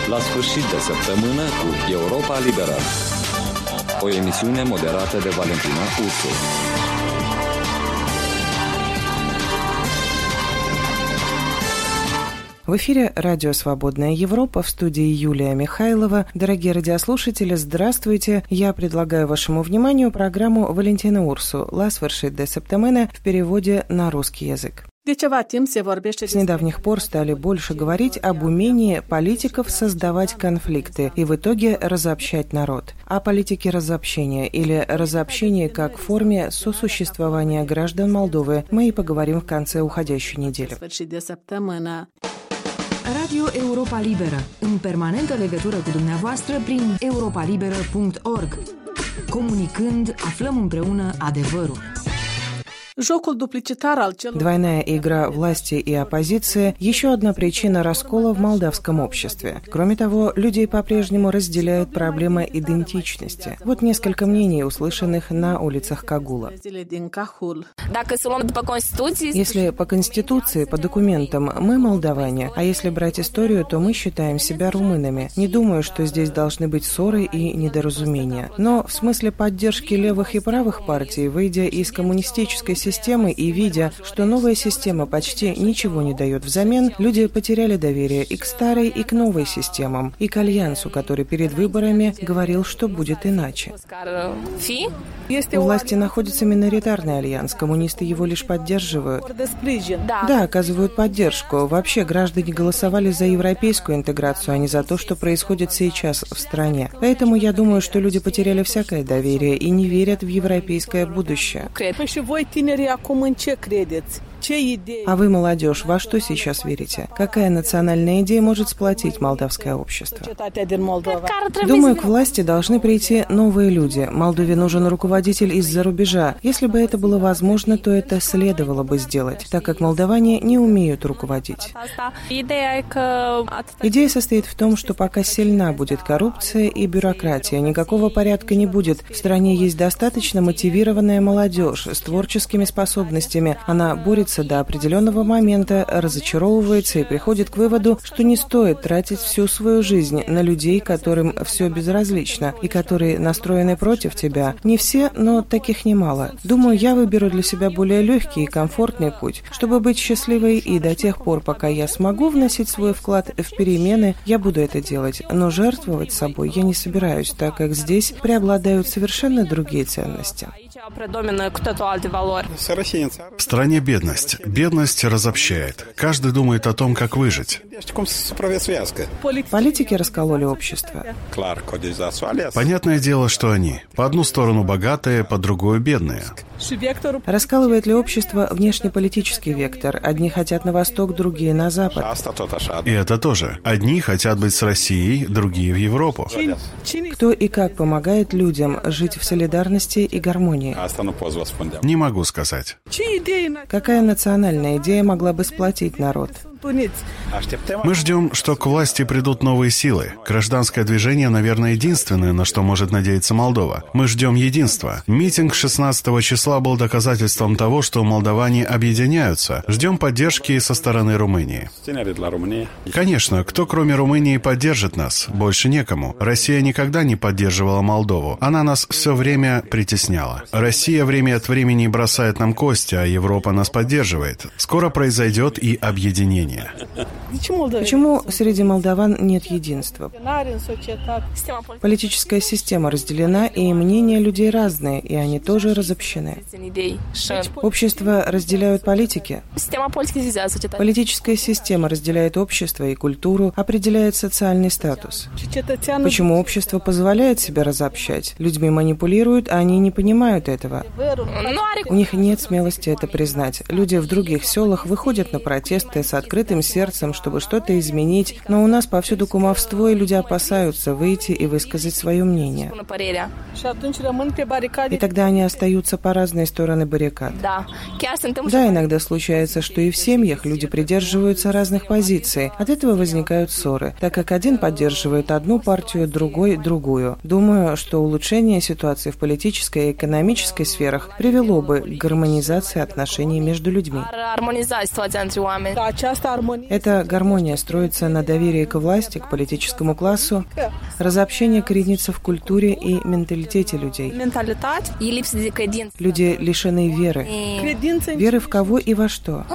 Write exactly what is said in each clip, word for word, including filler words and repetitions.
La sfârșit de săptămână cu Europa Liberă. O emisiune moderată de Valentina Ursu. В эфире радио «Свободная Европа», в студии Юлия Михайлова. Дорогие радиослушатели, здравствуйте. Я предлагаю вашему вниманию программу Валентины Урсу «La sfârșit de săptămână» в переводе на русский язык. С недавних пор стали больше говорить об умении политиков создавать конфликты и в итоге разобщать народ. О политике разобщения или разобщении как форме сосуществования граждан Молдовы мы и поговорим в конце уходящей недели. Radio Europa Liberă, în permanentă legătură cu dumneavoastră prin europa liberă punct org. Comunicând, aflăm împreună adevărul. Двойная игра власти и оппозиции – еще одна причина раскола в молдавском обществе. Кроме того, людей по-прежнему разделяют проблемы идентичности. Вот несколько мнений, услышанных на улицах Кагула. Если по Конституции, по документам мы молдаване, а если брать историю, то мы считаем себя румынами. Не думаю, что здесь должны быть ссоры и недоразумения. Но в смысле поддержки левых и правых партий, выйдя из коммунистической системы и видя, что новая система почти ничего не дает взамен, люди потеряли доверие и к старой, и к новой системам, и к альянсу, который перед выборами говорил, что будет иначе. У власти находится миноритарный альянс, коммунисты его лишь поддерживают. Да, оказывают поддержку. Вообще граждане голосовали за европейскую интеграцию, а не за то, что происходит сейчас в стране. Поэтому я думаю, что люди потеряли всякое доверие и не верят в европейское будущее. А вы, молодежь, во что сейчас верите? Какая национальная идея может сплотить молдавское общество? Думаю, к власти должны прийти новые люди. Молдове нужен руководитель из-за рубежа. Если бы это было возможно, то это следовало бы сделать, так как молдаване не умеют руководить. Идея состоит в том, что пока сильна будет коррупция и бюрократия, никакого порядка не будет. В стране есть достаточно мотивированная молодежь с творческими способностями. Она борется до определенного момента, разочаровывается и приходит к выводу, что не стоит тратить всю свою жизнь на людей, которым все безразлично и которые настроены против тебя. Не все, но таких немало. Думаю, я выберу для себя более легкий и комфортный путь, чтобы быть счастливой, и до тех пор, пока я смогу вносить свой вклад в перемены, я буду это делать. Но жертвовать собой я не собираюсь, так как здесь преобладают совершенно другие ценности. В стране бедность. Бедность разобщает. Каждый думает о том, как выжить. Политики раскололи общество. Понятное дело, что они. По одну сторону богатые, по другую бедные. Раскалывает ли общество внешнеполитический вектор? Одни хотят на восток, другие на запад. И это тоже. Одни хотят быть с Россией, другие в Европу. Кто и как помогает людям жить в солидарности и гармонии? Не могу сказать. Какая национальная идея могла бы сплотить народ? Мы ждем, что к власти придут новые силы. Гражданское движение, наверное, единственное, на что может надеяться Молдова. Мы ждем единства. Митинг шестнадцатого числа был доказательством того, что молдаване объединяются. Ждем поддержки со стороны Румынии. Конечно, кто кроме Румынии поддержит нас? Больше некому. Россия никогда не поддерживала Молдову. Она нас все время притесняла. Россия время от времени бросает нам кости, а Европа нас поддерживает. Скоро произойдет и объединение. Почему среди молдаван нет единства? Политическая система разделена, и мнения людей разные, и они тоже разобщены. Общество разделяют политики. Политическая система разделяет общество и культуру, определяет социальный статус. Почему общество позволяет себя разобщать? Людьми манипулируют, а они не понимают этого. У них нет смелости это признать. Люди в других селах выходят на протесты с открытым сердцем, чтобы что-то изменить, но у нас повсюду кумовство, и люди опасаются выйти и высказать свое мнение. И тогда они остаются по разные стороны баррикад. Да, иногда случается, что и в семьях люди придерживаются разных позиций. От этого возникают ссоры, так как один поддерживает одну партию, другой – другую. Думаю, что улучшение ситуации в политической и экономической сферах привело бы к гармонизации отношений между людьми. Эта гармония строится на доверии к власти, к политическому классу. Разобщение коренится в культуре и менталитете людей. Люди лишены веры. Веры в кого и во что?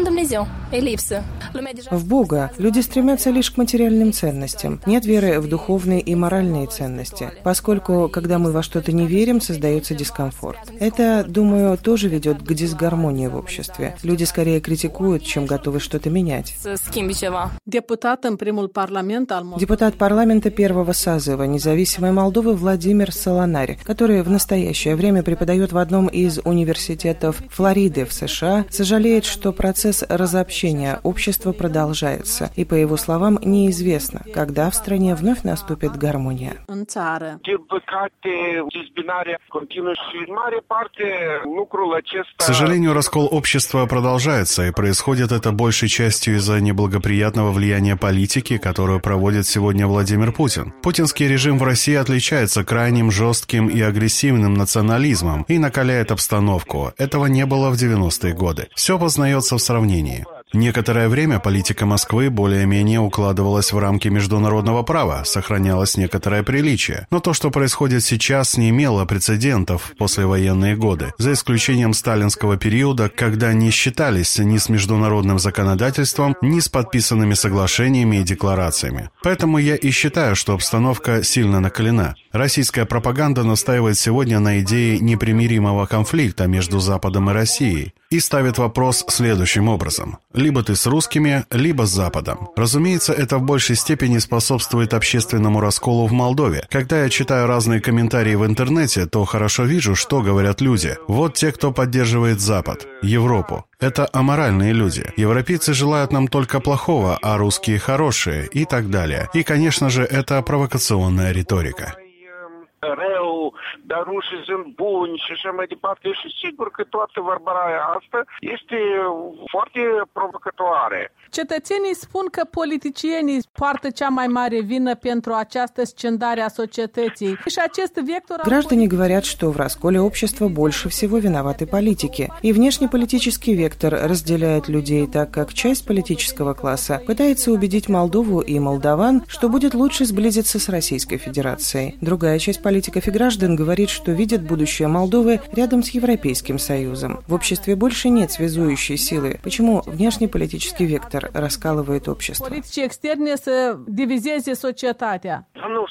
В Бога. Люди стремятся лишь к материальным ценностям. Нет веры в духовные и моральные ценности, поскольку, когда мы во что-то не верим, создается дискомфорт. Это, думаю, тоже ведет к дисгармонии в обществе. Люди скорее критикуют, чем готовы что-то менять. Депутат парламента первого созыва независимой Молдовы Владимир Солонарь, который в настоящее время преподает в одном из университетов Флориды в США, сожалеет, что процесс разобщения общества продолжается, и, по его словам, неизвестно, когда в стране вновь наступит гармония. К сожалению, раскол общества продолжается, и происходит это большей частью из-за неблагоприятного влияния политики, которую проводит сегодня Владимир Путин. Путинский режим в России отличается крайним жестким и агрессивным национализмом и накаляет обстановку. Этого не было в девяностые годы. Все познается в сравнении. Некоторое время политика Москвы более-менее укладывалась в рамки международного права, сохранялось некоторое приличие. Но то, что происходит сейчас, не имело прецедентов в послевоенные годы, за исключением сталинского периода, когда не считались ни с международным законодательством, ни с подписанными соглашениями и декларациями. Поэтому я и считаю, что обстановка сильно накалена. Российская пропаганда настаивает сегодня на идее непримиримого конфликта между Западом и Россией и ставит вопрос следующим образом. Либо ты с русскими, либо с Западом. Разумеется, это в большей степени способствует общественному расколу в Молдове. Когда я читаю разные комментарии в интернете, то хорошо вижу, что говорят люди. Вот те, кто поддерживает Запад, Европу. Это аморальные люди. Европейцы желают нам только плохого, а русские хорошие и так далее. И, конечно же, это провокационная риторика. Rău, dar rușii sunt buni și așa mai departe. Și sigur că toată vorba asta este foarte provocatoare. Cetățenii spun că politicienii poartă cea mai mare vină pentru această scindare a societății. Și acest vector... Граждане говорят, что в расколе общества больше всего виноваты политики. И внешнеполитический вектор разделяет людей, так как часть политического класса пытается убедить Молдову и молдаван, что будет лучше сблизиться с Российской Федерацией. Другая часть политиков и граждан говорит, что видят будущее Молдовы рядом с Европейским Союзом. В обществе больше нет связующей силы. Почему внешнеполитический вектор раскалывает общество? Политики externe să divizeze societatea.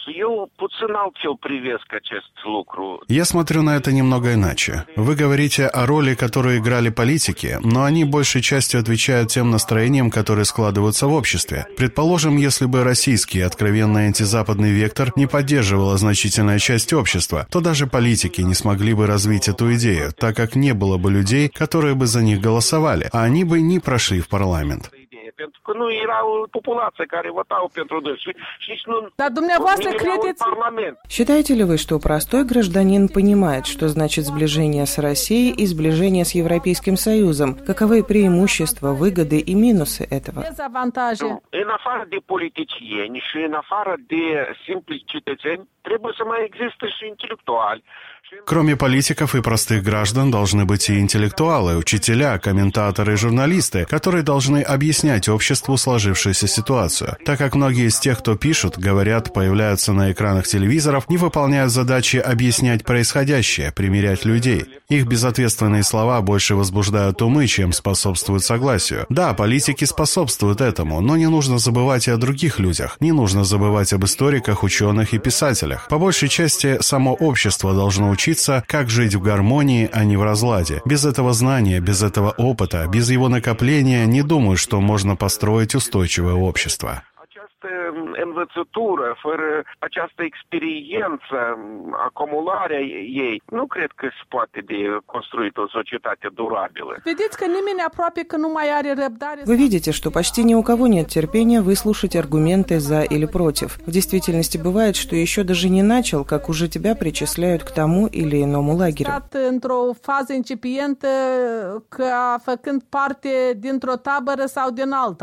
Я смотрю на это немного иначе. Вы говорите о роли, которую играли политики, но они большей частью отвечают тем настроениям, которые складываются в обществе. Предположим, если бы российский откровенно антизападный вектор не поддерживала значительная часть общества, то даже политики не смогли бы развить эту идею, так как не было бы людей, которые бы за них голосовали, а они бы не прошли в парламент. Pentru că nu era o populație care votau pentru dânsul și nici nu... Dar dumneavoastră credeți... Считаете ли вы, что простой гражданин понимает, что значит сближение с Россией и сближение с Европейским Союзом? Каковы преимущества, выгоды и минусы этого? În afară de politicieni și în afară de simpli cetățeni, trebuie să mai există și intelectuali. Кроме политиков и простых граждан должны быть и интеллектуалы, учителя, комментаторы и журналисты, которые должны объяснять обществу сложившуюся ситуацию. Так как многие из тех, кто пишут, говорят, появляются на экранах телевизоров, не выполняют задачи объяснять происходящее, примирять людей. Их безответственные слова больше возбуждают умы, чем способствуют согласию. Да, политики способствуют этому, но не нужно забывать и о других людях. Не нужно забывать об историках, ученых и писателях. По большей части, само общество должно учиться, как жить в гармонии, а не в разладе. Без этого знания, без этого опыта, без его накопления, не думаю, что можно построить устойчивое общество. Învățătură, fără această experiență, acumularea ei, nu cred că se poate de construit o societate durabilă. Vedeți că nimeni aproape că nu mai are răbdare. Вы видите, что почти ни у кого нет терпения выслушать аргументы за или против. В действительности бывает, что еще даже не начал, как уже тебя причисляют к тому или иному лагерю. Într-o fază incipientă, ca făcând parte dintr-o tabără sau din alta.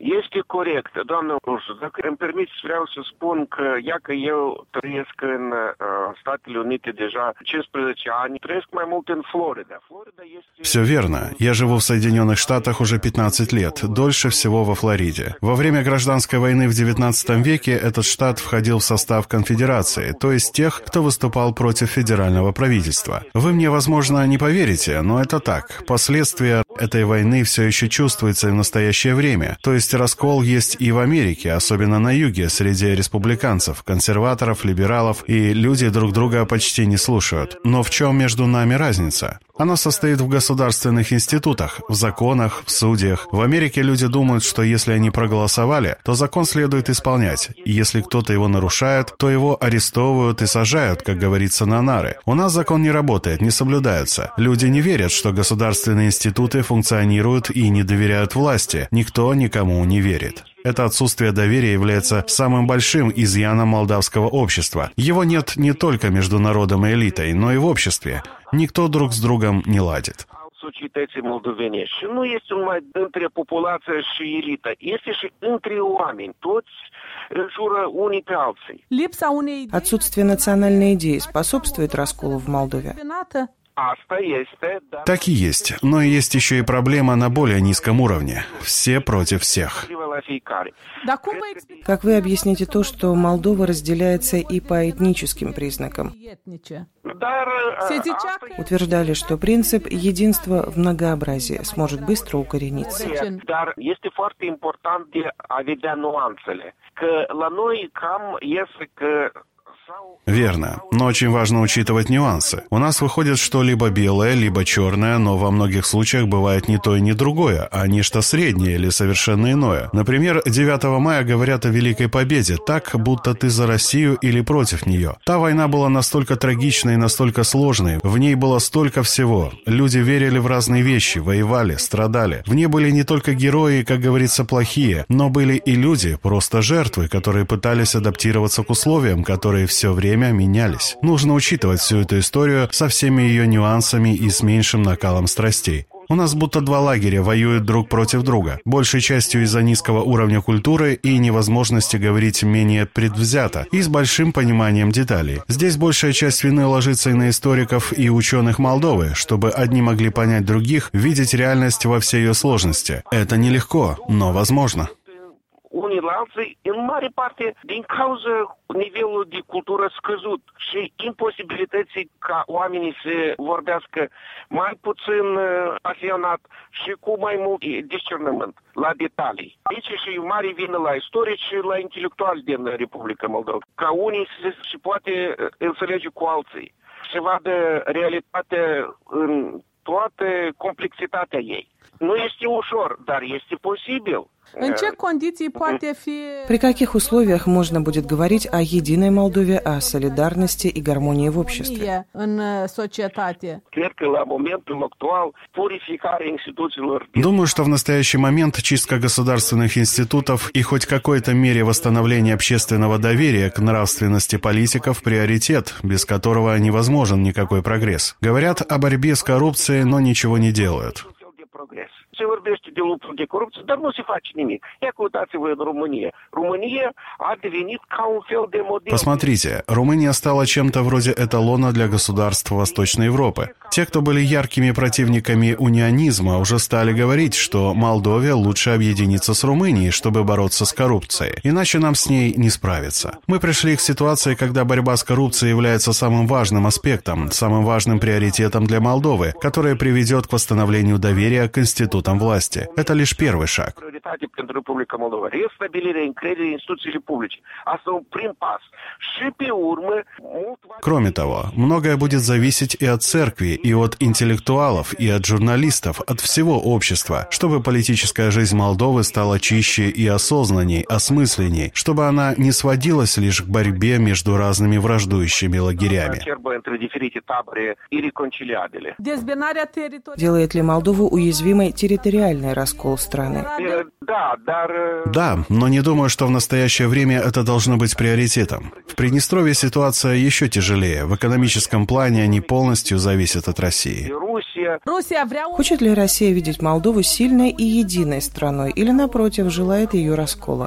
Este corect, doamnă Ursu. Dacă îmi permiteți, vreau să spun că, ia că eu trăiesc în uh, Statele Unite deja cincisprezece ani, trăiesc mai mult în Флорида. Флорида есть... Все верно. Я живу в Соединенных Штатах уже пятнадцать лет, дольше всего во Флориде. Во время гражданской войны в девятнадцатом веке этот штат входил в состав конфедерации, то есть тех, кто выступал против федерального правительства. Вы мне, возможно, не поверите, но это так. Последствия этой войны все еще чувствуются и в настоящее время. То есть раскол есть и в Америке, особенно на юге, среди республиканцев, консерваторов, либералов, и люди друг друга почти не слушают. Но в чем между нами разница? Она состоит в государственных институтах, в законах, в судьях. В Америке люди думают, что если они проголосовали, то закон следует исполнять. И если кто-то его нарушает, то его арестовывают и сажают, как говорится, на нары. У нас закон не работает, не соблюдается. Люди не верят, что государственные институты функционируют и не доверяют власти. Никто никому не верит. Это отсутствие доверия является самым большим изъяном молдавского общества. Его нет не только между народом и элитой, но и в обществе. Никто друг с другом не ладит. Societății moldovene. Și nu este numai între populație și elită, este și între oameni. Toți înjură unii pe alții. Отсутствие национальной идеи способствует расколу в Молдове? Так и есть, но есть еще и проблема на более низком уровне. Все против всех. Как вы объясните то, что Молдова разделяется и по этническим признакам? Утверждали, что принцип единства в многообразии сможет быстро укорениться. Верно, но очень важно учитывать нюансы. У нас выходит, что либо белое, либо черное, но во многих случаях бывает не то и не другое, а нечто среднее или совершенно иное. Например, девятого мая говорят о Великой Победе, так, будто ты за Россию или против нее. Та война была настолько трагичной и настолько сложной, в ней было столько всего. Люди верили в разные вещи, воевали, страдали. В ней были не только герои, как говорится, плохие, но были и люди, просто жертвы, которые пытались адаптироваться к условиям, которые все время менялись. Нужно учитывать всю эту историю со всеми ее нюансами и с меньшим накалом страстей. У нас будто два лагеря воюют друг против друга, большей частью из-за низкого уровня культуры и невозможности говорить менее предвзято и с большим пониманием деталей. Здесь большая часть вины ложится и на историков и ученых Молдовы, чтобы одни могли понять других, видеть реальность во всей ее сложности. Это нелегко, но возможно. Unii la alții, în mare parte, din cauza nivelului de cultură scăzut și imposibilității ca oamenii să vorbească mai puțin pasionat și cu mai mult discernământ la detalii. Aici și mare vină la istorici și la intelectuali din Republica Moldova. Ca unii se, se poate înțelege cu alții, să vadă realitatea în toată complexitatea ei. Nu este ușor, dar este posibil. În ce condiții poate fi... При каких условиях можно будет говорить о единой Молдове, о солидарности и гармонии в обществе? În societate. Cred că la momentul actual purificarea instituțiilor... Думаю, что в настоящий момент чистка государственных институтов и хоть в какой-то мере восстановление общественного доверия к нравственности политиков – приоритет, без которого невозможен никакой прогресс. Говорят о борьбе с коррупцией, но ничего не делают. Se vorbește de luptă de corupție, dar nu se face nimic. Ia uitați-vă în România. România a devenit ca un fel de model. Посмотрите, Румыния стала чем-то вроде эталона для государств Восточной Европы. Те, кто были яркими противниками унионизма, уже стали говорить, что Молдове лучше объединиться с Румынией, чтобы бороться с коррупцией. Иначе нам с ней не справиться. Мы пришли к ситуации, когда борьба с коррупцией является самым важным аспектом, самым важным приоритетом для Молдовы, которая приведет к восстановлению доверия к институтам власти. Это лишь первый шаг. Кроме того, многое будет зависеть и от церкви, и от интеллектуалов, и от журналистов, от всего общества, чтобы политическая жизнь Молдовы стала чище и осознанней, осмысленней, чтобы она не сводилась лишь к борьбе между разными враждующими лагерями. Делает ли Молдову уязвимой территориально территориальный раскол страны. Да, dar... Да, но не думаю, что в настоящее время это должно быть приоритетом. В Приднестровье ситуация еще тяжелее. В экономическом плане они полностью зависят от России. Хочет ли Россия видеть Молдову сильной и единой страной или, напротив, желает ее раскола?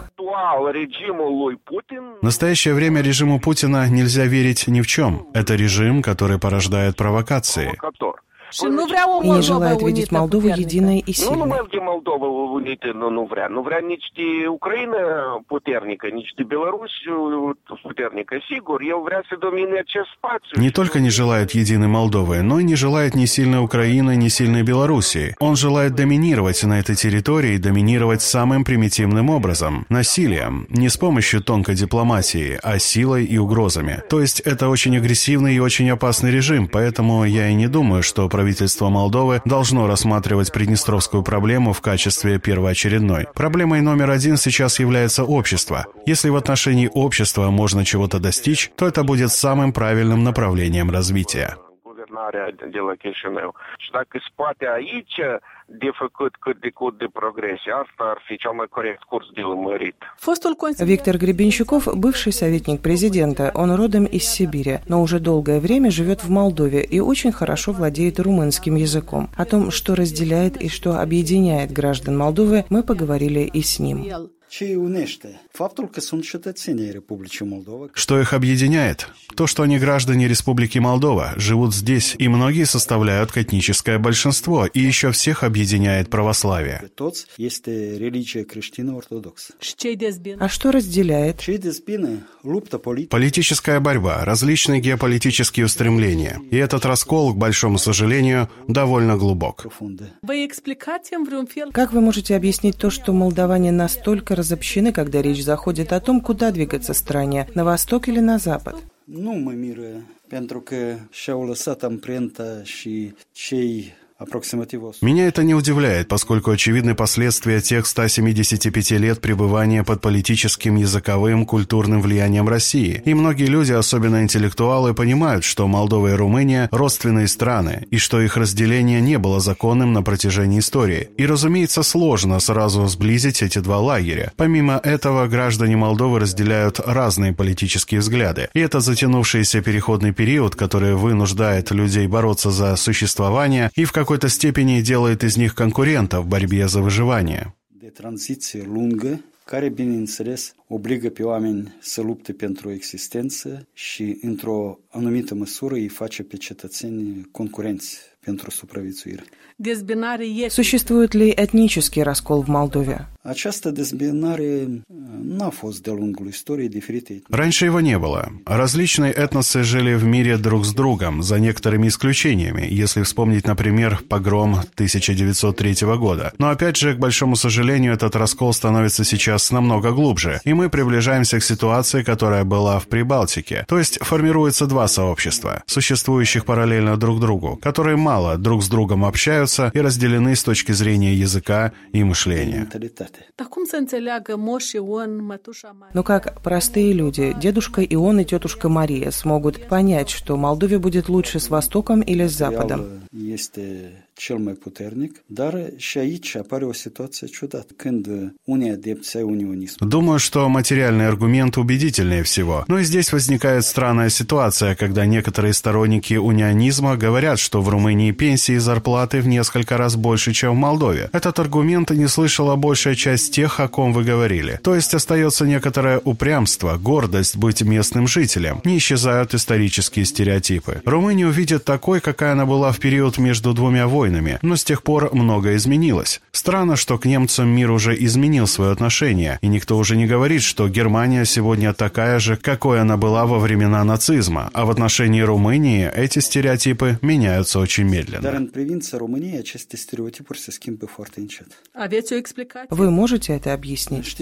В настоящее время режиму Путина нельзя верить ни в чем. Это режим, который порождает провокации. И не желает видеть Молдову единой и сильной. Nu numai Moldova unită nu, nu vrea. Nu vrea nici de Ucraina puternică, nici de Belarus puternică. Sigur, el vrea să domine acest spațiu. Не только не желает единой Молдовы, но и не желает ни сильной Украины, ни сильной Белоруссии. Он желает доминировать на этой территории, доминировать самым примитивным образом – насилием, не с помощью тонкой дипломатии, а силой и угрозами. То есть это очень агрессивный и очень опасный режим, поэтому я и не думаю, что правительство Молдовы должно рассматривать приднестровскую проблему в качестве первоочередной. Проблемой номер один сейчас является общество. Если в отношении общества можно чего-то достичь, то это будет самым правильным направлением развития. De la Chișinău. Și dacă se poate aici de făcut cât de cât de progrese, asta ar fi cel mai corect curs de urmărit. Виктор Гребенщиков – бывший советник президента. Он родом из Сибири, но уже долгое время живет в Молдове и очень хорошо владеет румынским языком. О том, что разделяет и что объединяет граждан Молдовы, мы поговорили и с ним. Что их объединяет? То, что они граждане Республики Молдова, живут здесь, и многие составляют этническое большинство, и еще всех объединяет православие. А что разделяет? Политическая борьба, различные геополитические устремления. И этот раскол, к большому сожалению, довольно глубок. Как вы можете объяснить то, что молдаване настолько разобщены, когда речь заходит о том, куда двигаться стране, на восток или на запад? Nu mă miră, pentru că și-au lăsat amprenta și cei Меня это не удивляет, поскольку очевидны последствия тех ста семидесяти пяти лет пребывания под политическим, языковым, культурным влиянием России. И многие люди, особенно интеллектуалы, понимают, что Молдова и Румыния – родственные страны, и что их разделение не было законным на протяжении истории. И, разумеется, сложно сразу сблизить эти два лагеря. Помимо этого, граждане Молдовы разделяют разные политические взгляды. И это затянувшийся переходный период, который вынуждает людей бороться за существование и в каком в какой-то степени делает из них конкурентов в борьбе за выживание. Care, bineînțeles, obligă pe oameni să lupte pentru existență și, într-o anumită măsură, îi face pe cetățeni concurenți pentru supraviețuire. Существует ли этнический раскол в Молдове? Această dezbinare n-a fost de-a lungul istoriei diferite. Раньше его не было. Различные этносы жили в мире друг с другом, за некоторыми исключениями, если вспомнить, например, погром тысяча девятьсот третьего года. Но опять же, к большому сожалению, этот раскол становится сейчас намного глубже, и мы приближаемся к ситуации, которая была в Прибалтике. То есть формируется два сообщества, существующих параллельно друг другу, которые мало друг с другом общаются и разделены с точки зрения языка и мышления. Но как простые люди, дедушка Ион и тетушка Мария, смогут понять, что Молдове будет лучше с Востоком или с Западом? Cel mai puternic, dar și aici apare o situație ciudată, când unii adepți ai unionismului. Думаю, что материальный аргумент убедительнее всего. Но и здесь возникает странная ситуация, когда некоторые сторонники унионизма говорят, что в Румынии пенсии и зарплаты в несколько раз больше, чем в Молдове. Этот аргумент не слышала большая часть тех, о ком вы говорили. То есть остается некоторое упрямство, гордость быть местным жителем. Не исчезают исторические стереотипы. Румынию видят такой, какая она была в период между двумя войнами. Но с тех пор многое изменилось. Странно, что к немцам мир уже изменил свое отношение, и никто уже не говорит, что Германия сегодня такая же, какой она была во времена нацизма, а в отношении Румынии эти стереотипы меняются очень медленно. Вы можете это объяснить?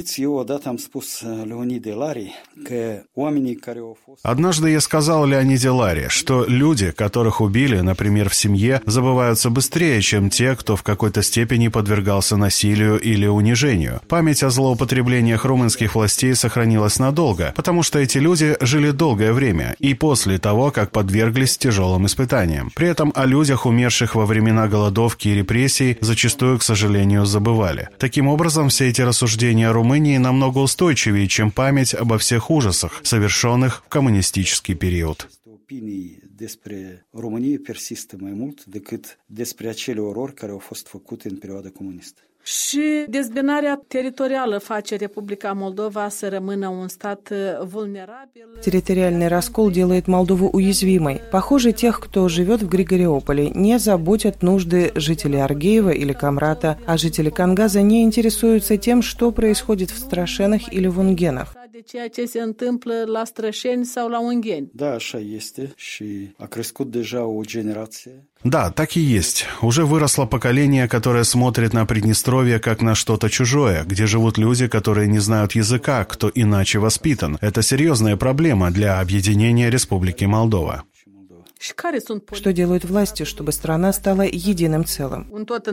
Однажды я сказал Леониде Ларе, что люди, которых убили, например, в семье, забываются быстрее, быстрее, чем те, кто в какой-то степени подвергался насилию или унижению. Память о злоупотреблениях румынских властей сохранилась надолго, потому что эти люди жили долгое время и после того, как подверглись тяжелым испытаниям. При этом о людях, умерших во времена голодовки и репрессий, зачастую, к сожалению, забывали. Таким образом, все эти рассуждения о Румынии намного устойчивее, чем память обо всех ужасах, совершенных в коммунистический период. Despre România persistă mai mult decât despre acele orori care au fost făcute în perioada comunistă. Și dezbinarea teritorială face Republica Moldova să rămână un stat vulnerabil. Территориальный раскол делает Молдову уязвимой. Похоже, тех, кто живет в Григориополе, не заботят нужды жителей Аргеева или Камрата, а жители Кангаза не интересуются тем, что происходит в Страшенах или в Унгенах. De ceea ce se întâmplă la Strășeni sau la Ungheni. Da, așa este și a crescut deja o generație. Да, так и есть. Уже выросло поколение, которое смотрит на Приднестровье как на что-то чужое, где живут люди, которые не знают языка, кто иначе воспитан. Это серьезная проблема для объединения Республики Молдова. Что делают власти, чтобы страна стала единым целым?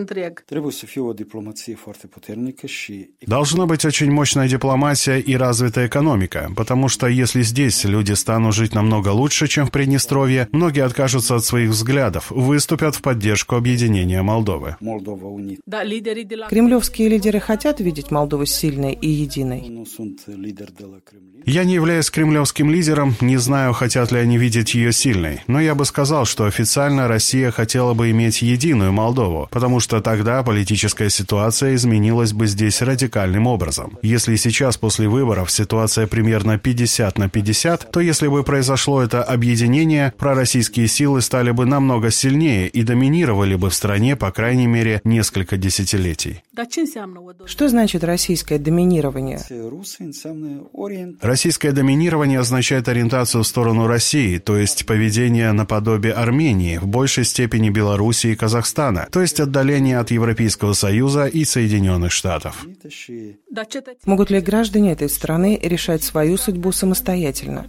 Должна быть очень мощная дипломатия и развитая экономика, потому что если здесь люди станут жить намного лучше, чем в Приднестровье, многие откажутся от своих взглядов, выступят в поддержку объединения Молдовы. Кремлевские лидеры хотят видеть Молдову сильной и единой? Я не являюсь кремлевским лидером, не знаю, хотят ли они видеть ее сильной, но я бы сказал, что официально Россия хотела бы иметь единую Молдову, потому что тогда политическая ситуация изменилась бы здесь радикальным образом. Если сейчас после выборов ситуация примерно пятьдесят на пятьдесят, то если бы произошло это объединение, пророссийские силы стали бы намного сильнее и доминировали бы в стране, по крайней мере, несколько десятилетий. Что значит российское доминирование? Российское доминирование означает ориентацию в сторону России, то есть поведение наподобие Армении, в большей степени Белоруссии и Казахстана, то есть отдаление от Европейского Союза и Соединенных Штатов. Могут ли граждане этой страны решать свою судьбу самостоятельно?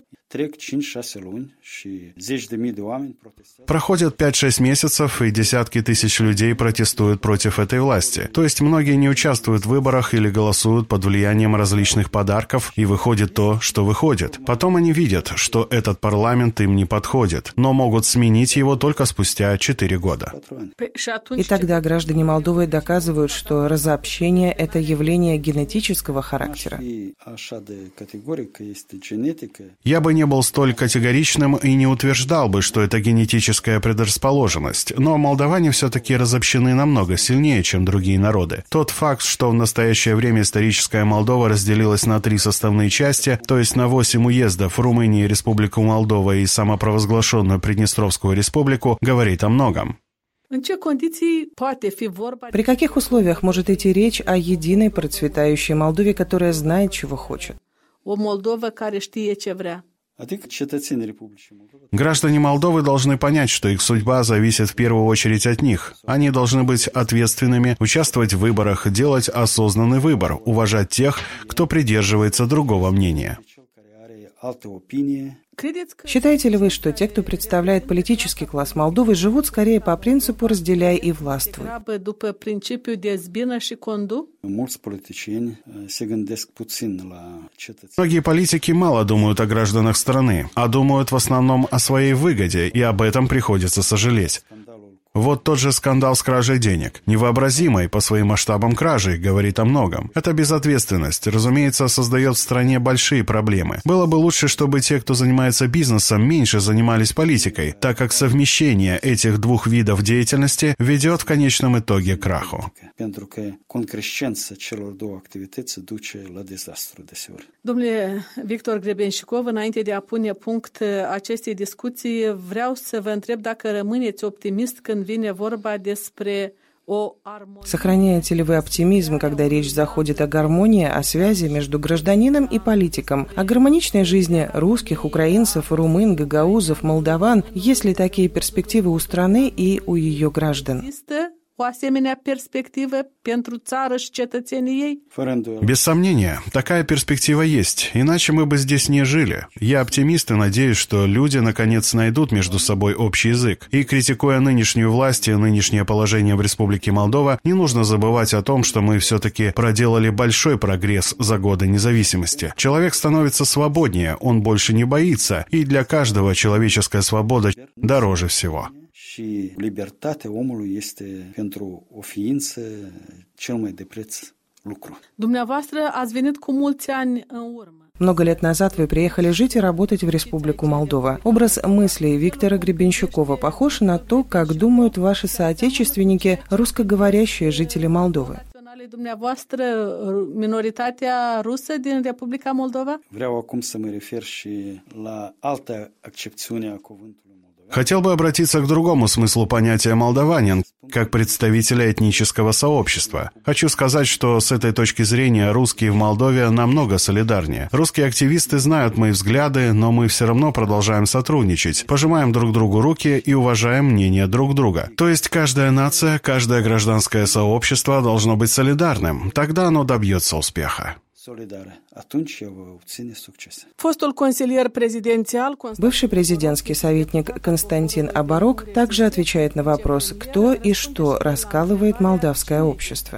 Проходит пять-шесть месяцев, и десятки тысяч людей протестуют против этой власти. То есть многие не участвуют в выборах или голосуют под влиянием различных подарков, и выходит то, что выходит. Потом они видят, что этот парламент им не подходит, но могут сменить его только спустя четыре года. И тогда граждане Молдовы доказывают, что разобщение – это явление генетического характера. Я бы не был столь категоричным и не утверждал бы, что это генетическая предрасположенность, но молдаване все-таки разобщены намного сильнее, чем другие народы. Тот факт, что в настоящее время историческая Молдова разделилась на три составные части, то есть на восемь уездов: Румынию, Республику Молдова и самопровозглашенную Приднестровскую республику, говорит о многом. При каких условиях может идти речь о единой процветающей Молдове, которая знает, чего хочет? Граждане Молдовы должны понять, что их судьба зависит в первую очередь от них. Они должны быть ответственными, участвовать в выборах, делать осознанный выбор, уважать тех, кто придерживается другого мнения. Считаете ли вы, что те, кто представляет политический класс Молдовы, живут скорее по принципу «разделяй и властвуй»? Многие политики мало думают о гражданах страны, а думают в основном о своей выгоде, и об этом приходится сожалеть. Вот тот же скандал с кражей денег. Невообразимой по своим масштабам кражи, говорит о многом. Эта безответственность, разумеется, создает в стране большие проблемы. Было бы лучше, чтобы те, кто занимается бизнесом, меньше занимались политикой, так как совмещение этих двух видов деятельности ведет в конечном итоге к краху. Domnule Victor Grebenșicov, înainte de a pune punct acestei discuții, vreau să vă întreb dacă rămâneți optimist când vine vorba despre o armonie. Сохраняете ли вы оптимизм, когда речь заходит о гармонии, о связи между гражданином и политиком, о гармоничной жизни русских, украинцев, румын, гагаузов, молдаван, есть ли такие перспективы у страны и у ее граждан? Este o o asemenea perspectivă pentru țară și cetățenii ei? Без сомнения, такая перспектива есть, иначе мы бы здесь не жили. Я оптимист и надеюсь, что люди наконец найдут между собой общий язык. И критикуя нынешнюю власть и нынешнее положение в Республике Молдова, не нужно забывать о том, что мы все-таки проделали большой прогресс за годы независимости. Человек становится свободнее, он больше не боится, и для каждого человеческая свобода дороже всего. Și libertatea omului este pentru o ființă cel mai de preț lucru. Dumneavoastră ați venit cu mulți ani în urmă. Много лет назад вы приехали жить и работать в Республику Молдова. Образ мыслей Виктора Гребенщикова похож на то, как думают ваши соотечественники, русскоговорящие жители Молдовы. Dumneavoastră, minoritatea rusă din Republica Moldova? Vreau acum să mă refer și la altă accepțiune a cuvântului. Хотел бы обратиться к другому смыслу понятия «молдаванин», как представителя этнического сообщества. Хочу сказать, что с этой точки зрения русские в Молдове намного солидарнее. Русские активисты знают мои взгляды, но мы все равно продолжаем сотрудничать, пожимаем друг другу руки и уважаем мнение друг друга. То есть каждая нация, каждое гражданское сообщество должно быть солидарным. Тогда оно добьется успеха. Фостул консильер президенциал... Бывший президентский советник Константин Абарок также отвечает на вопрос, кто и что раскалывает молдавское общество.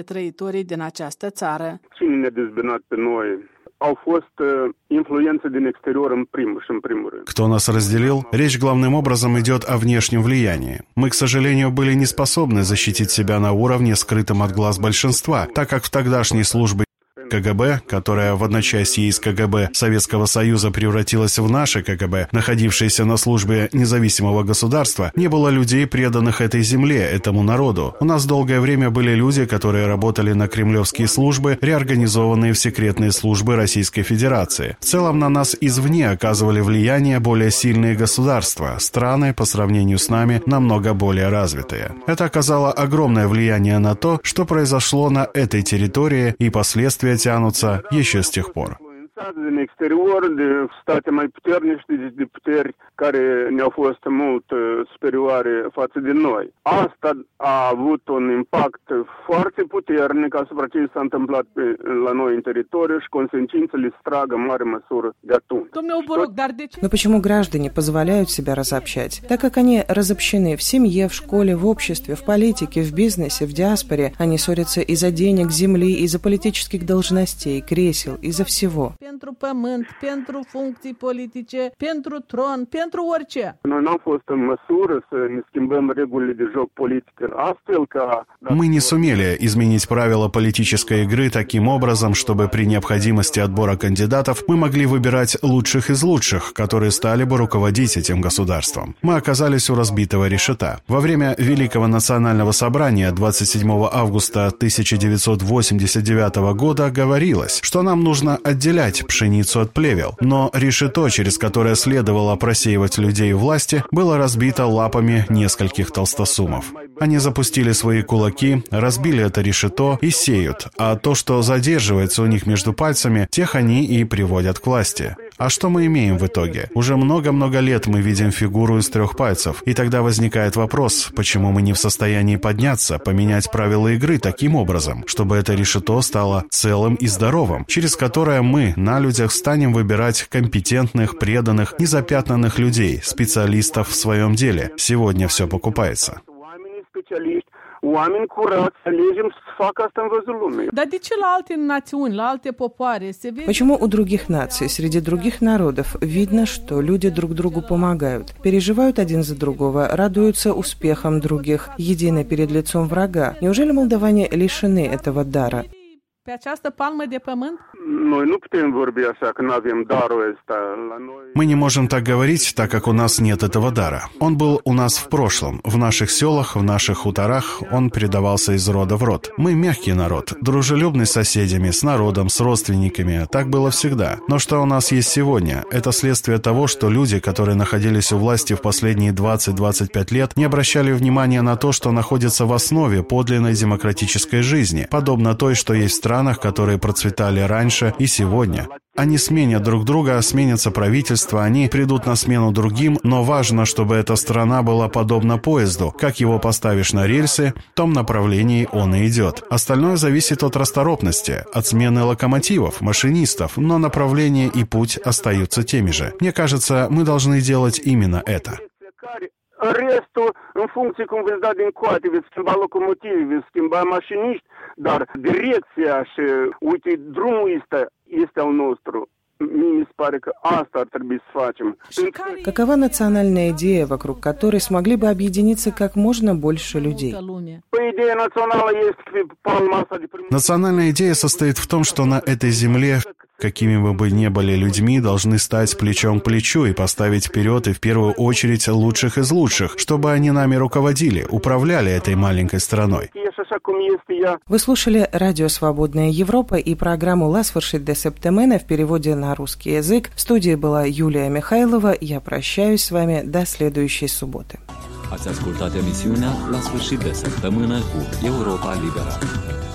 Au fost influențe din exterior în primul și în primul rând. Кто нас разделил? Речь главным образом идет о внешнем влиянии. Мы, к сожалению, были не способны защитить себя на уровне, скрытом от глаз большинства, так как в тогдашней службе КГБ, которая в одночасье из КГБ Советского Союза превратилась в наше КГБ, находившееся на службе независимого государства, не было людей, преданных этой земле, этому народу. У нас долгое время были люди, которые работали на кремлевские службы, реорганизованные в секретные службы Российской Федерации. В целом на нас извне оказывали влияние более сильные государства, страны, по сравнению с нами, намного более развитые. Это оказало огромное влияние на то, что произошло на этой территории, и последствия тянутся еще с тех пор. Din exterior, de state mai puternice, de puteri care ne-au fost mult superioare față de noi. Asta a avut un impact foarte puternic asupra ce s-a întâmplat pe, la noi în teritoriu și consecințele strag în mare măsură de atunci. Но почему граждане позволяют себя разобщать? Так как они разобщены в семье, в школе, в обществе, в политике, в бизнесе, в диаспоре, они ссорятся из-за денег, земли, из-за политических должностей, кресел, из-за всего. Pentru pământ, pentru funcții politice, pentru tron, pentru orice. Noi n-am fost în măsură să ne schimbăm regulile de joc politice astfel ca... Мы не сумели изменить правила политической игры таким образом, чтобы при необходимости отбора кандидатов мы могли выбирать лучших из лучших, которые стали бы руководить этим государством. Мы оказались у разбитого решета. Во время Великого национального собрания двадцать седьмого августа тысяча девятьсот восемьдесят девятого года говорилось, что нам нужно отделять пшеницу от плевел, но решето, через которое следовало просеивать людей у власти, было разбито лапами нескольких толстосумов. Они запустили свои кулаки, разбили это решето и сеют, а то, что задерживается у них между пальцами, тех они и приводят к власти. А что мы имеем в итоге? Уже много-много лет мы видим фигуру из трех пальцев, и тогда возникает вопрос, почему мы не в состоянии подняться, поменять правила игры таким образом, чтобы это решето стало целым и здоровым, через которое мы на людях станем выбирать компетентных, преданных, незапятнанных людей, специалистов в своем деле. Сегодня все покупается. Oameni curați, alegem să facă asta în văzul lumii. Dar de ce la alte națiuni, la alte popoare se vede? Почему у других наций, среди других народов видно, что люди друг другу помогают, переживают один за другого, радуются успехам других, едины перед лицом врага? Неужели молдаване лишены этого дара? Pe această palmă de pământ? Noi nu putem vorbi așa că nu avem darul ăsta la noi. Мы не можем так говорить, так как у нас нет этого дара. Он был у нас в прошлом, в наших селах, в наших хуторах, он передавался из рода в род. Мы мягкий народ, дружелюбный с соседями, с народом, с родственниками. Так было всегда. Но что у нас есть сегодня? Это следствие того, что люди, которые находились у власти в последние двадцать-двадцать пять лет, не обращали внимания на то, что находится в основе подлинной демократической жизни, подобно той, что есть в странах, странах, которые процветали раньше и сегодня. Они сменят друг друга, сменятся правительства, они придут на смену другим, но важно, чтобы эта страна была подобна поезду. Как его поставишь на рельсы, в том направлении он и идет. Остальное зависит от расторопности, от смены локомотивов, машинистов, но направление и путь остаются теми же. Мне кажется, мы должны делать именно это. Restul, în funcție cum veți da din coate, veți schimba locomotive, veți schimba mașiniști, dar direcția și, uite, drumul ăsta este al nostru. Мне mi se pare că asta ar trebui să facem. Какова национальная идея, вокруг которой смогли бы объединиться как можно больше людей? Национальная идея состоит в том, что на этой земле, какими бы мы ни были людьми, должны стать плечом к плечу и поставить вперед и в первую очередь лучших из лучших, чтобы они нами руководили, управляли этой маленькой страной. Вы слушали радио «Свободная Европа» и программу «La sfârșit de săptămână» в переводе на русский язык. В студии была Юлия Михайлова. Я прощаюсь с вами до следующей субботы. Ați ascultat emisiunea La sfârșit de săptămână cu Europa Liberă.